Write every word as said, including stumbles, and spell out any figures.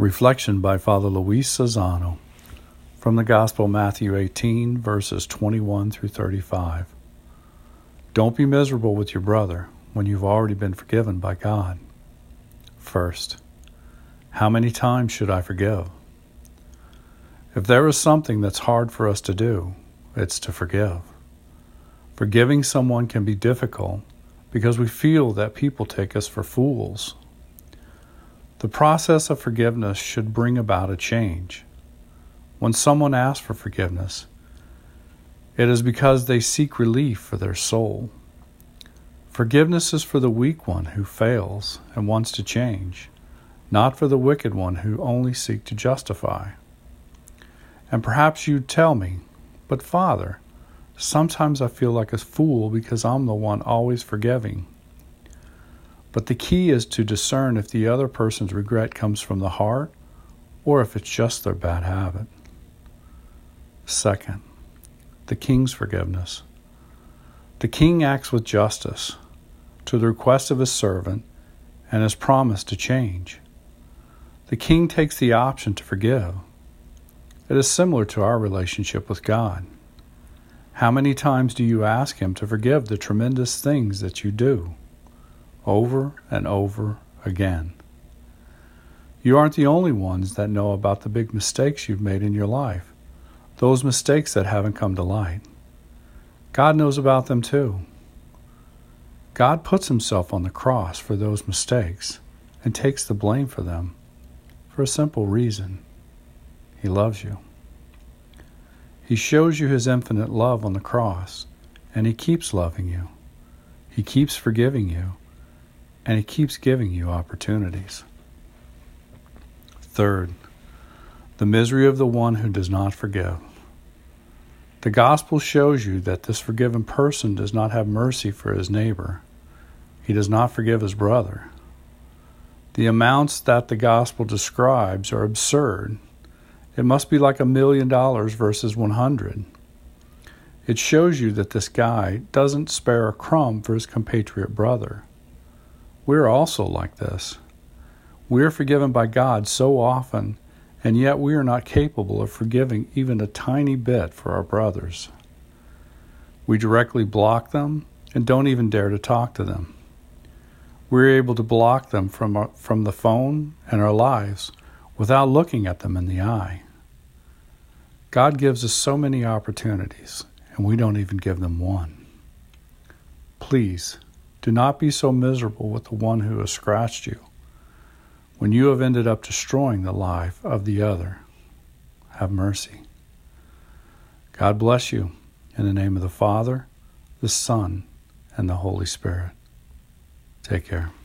Reflection by Father Luis Sazzano from the Gospel, Matthew eighteen, verses twenty-one through thirty-five. Don't be miserable with your brother when you've already been forgiven by God. First, how many times should I forgive? If there is something that's hard for us to do, it's to forgive. Forgiving someone can be difficult because we feel that people take us for fools. The process of forgiveness should bring about a change. When someone asks for forgiveness, it is because they seek relief for their soul. Forgiveness is for the weak one who fails and wants to change, not for the wicked one who only seeks to justify. And perhaps you'd tell me, but Father, sometimes I feel like a fool because I'm the one always forgiving. But the key is to discern if the other person's regret comes from the heart or if it's just their bad habit. Second, the king's forgiveness. The king acts with justice to the request of his servant and his promise to change. The king takes the option to forgive. It is similar to our relationship with God. How many times do you ask him to forgive the tremendous things that you do? Over and over again. You aren't the only ones that know about the big mistakes you've made in your life, those mistakes that haven't come to light. God knows about them too. God puts himself on the cross for those mistakes and takes the blame for them for a simple reason. He loves you. He shows you his infinite love on the cross, and he keeps loving you. He keeps forgiving you. And he keeps giving you opportunities. Third, the misery of the one who does not forgive. The gospel shows you that this forgiven person does not have mercy for his neighbor. He does not forgive his brother. The amounts that the gospel describes are absurd. It must be like a million dollars versus one hundred. It shows you that this guy doesn't spare a crumb for his compatriot brother. We're also like this. We're forgiven by God so often, and yet we are not capable of forgiving even a tiny bit for our brothers. We directly block them and don't even dare to talk to them. We're able to block them from our, from the phone and our lives without looking at them in the eye. God gives us so many opportunities, and we don't even give them one. Please, do not be so miserable with the one who has scratched you when you have ended up destroying the life of the other. Have mercy. God bless you in the name of the Father, the Son, and the Holy Spirit. Take care.